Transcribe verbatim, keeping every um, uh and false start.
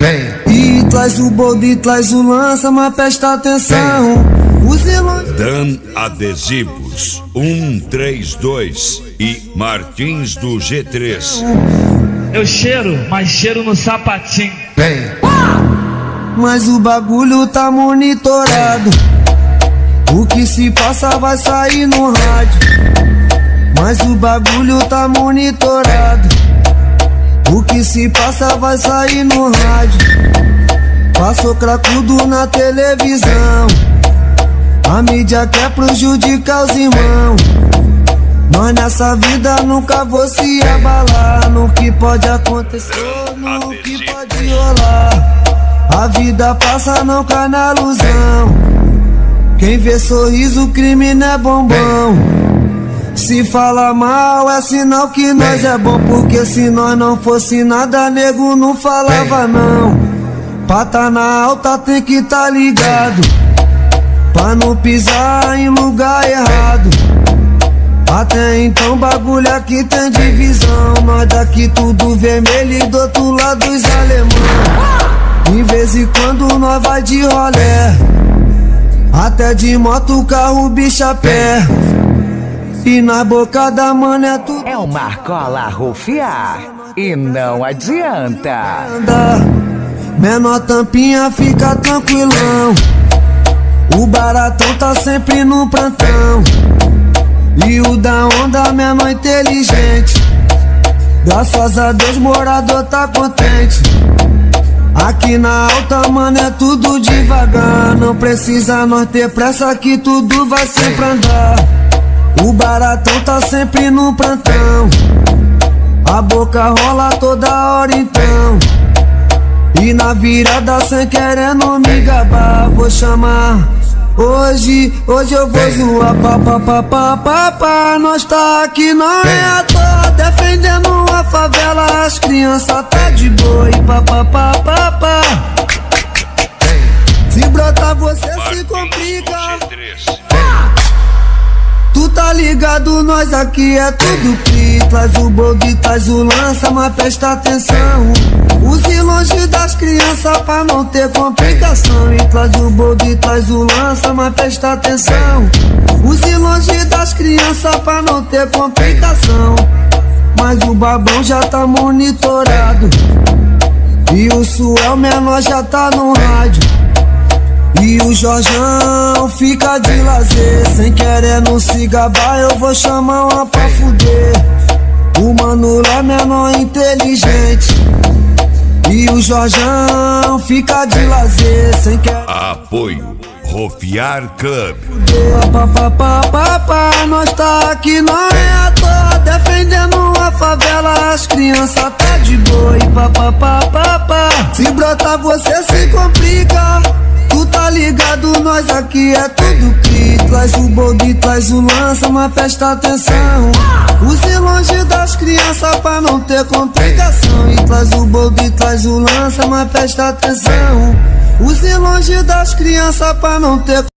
vem. E traz o bode, traz o lança, mas presta atenção. Use longe. Dan Adesivos um três dois e Martins do G três. Eu cheiro, mas cheiro no sapatinho. Vem. Mas o bagulho tá monitorado. O que se passa vai sair no rádio. Mas o bagulho tá monitorado. O que se passa vai sair no rádio. Passou cracudo na televisão. A mídia quer prejudicar os irmãos. Mas nessa vida nunca vou se abalar. No que pode acontecer, no que pode rolar. A vida passa, não cai na ilusão. Quem vê sorriso, crime não é bombom. Se fala mal é sinal que nós é bom. Porque se nós não fosse nada, nego não falava não. Pra tá na alta tem que tá ligado, pra não pisar em lugar errado. Até então bagulho aqui tem divisão. Nós daqui tudo vermelho e do outro lado os alemão. De vez em quando nós vai de rolé, até de moto, carro, bicho a pé. E na boca da mano é tudo. É uma argola rufiar e não adianta. Menor tampinha, fica tranquilão. O baratão tá sempre no plantão. E o da onda, menor inteligente. Graças a Deus, morador tá contente. Aqui na alta, mano, é tudo devagar. Não precisa nós ter pressa que tudo vai sempre andar. O baratão tá sempre no plantão. A boca rola toda hora então. E na virada sem querendo me gabar, vou chamar. Hoje, hoje eu vou zoar. Pá, pá, pá, pá, pá, pá. Nós tá aqui, não é à toa, defendendo a favela. As crianças tá de boa. E pá, pá, pá, pá, pá. Se brotar você se complica. Tu tá ligado, nós aqui é tudo que traz o bode, traz o lança, mas presta atenção. Use longe das crianças pra não ter complicação. E traz o bode, traz o lança, mas presta atenção. Use longe das crianças pra não ter complicação. Mas o babão já tá monitorado. E o Suel menor já tá no rádio. E o Jorjão fica de lazer. Sem querer não se gabar, eu vou chamar uma pra fuder. O mano lá menor inteligente. E o Jorjão fica de lazer. Sem querer. Apoio Rufiar Club. Pá, pá, pá, pá, pá. Nós tá aqui, não é à toa, defendendo a favela. As crianças tá de boa. E pá, pá, pá, pá, pá. Se brotar você se complica. Tu tá ligado, nós aqui é tudo que traz o bode, traz o lança, mas presta atenção. Use longe das crianças pra não ter complicação. E traz o bode, traz o lança, mas presta atenção. Use longe das crianças pra não ter